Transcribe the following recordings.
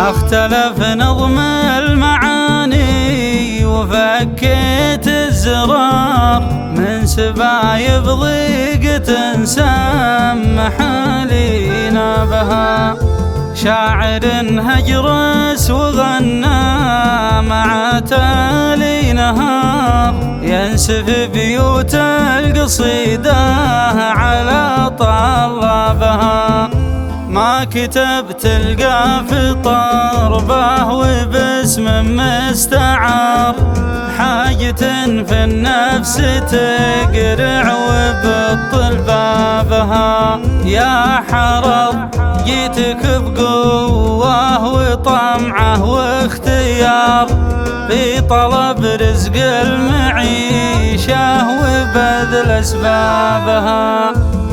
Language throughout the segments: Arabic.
اختلف نظم المعاني وفكيت الزرار من سبايب ضيقة سمح لينا بها. شاعر هجرس وغنى مع تالي نهار ينسف بيوت القصيدة على طلابها. ما كتبت القاف طربه وباسم مستعار حاجة في النفس تقرع وبطل بابها. يا حرض جيتك بقوة وطمعه واختيار في طلب رزق المعيشة وبذل أسبابها.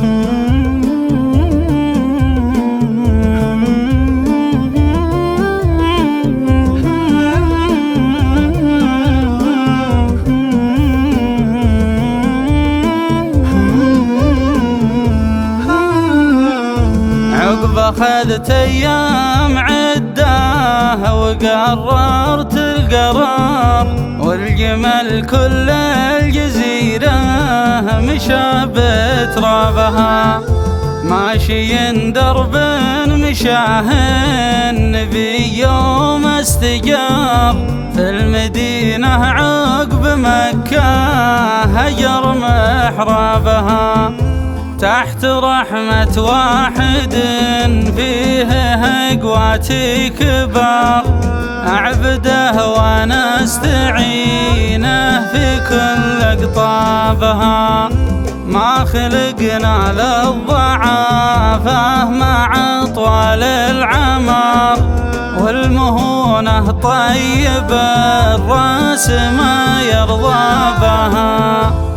أخذت أيام عدة وقررت القرار والجمل كل الجزيرة مشى بترابها. ماشي درب مشاه النبي يوم استجار في المدينة عقب مكة هجر محرابها. تحت رحمة واحد فيه أقواتي كبار أعبده وأنا أستعينه في كل أقطابها. ما خلقنا للضعافة مع طوال العمر والمهونة طيب الراس ما يرضى بها.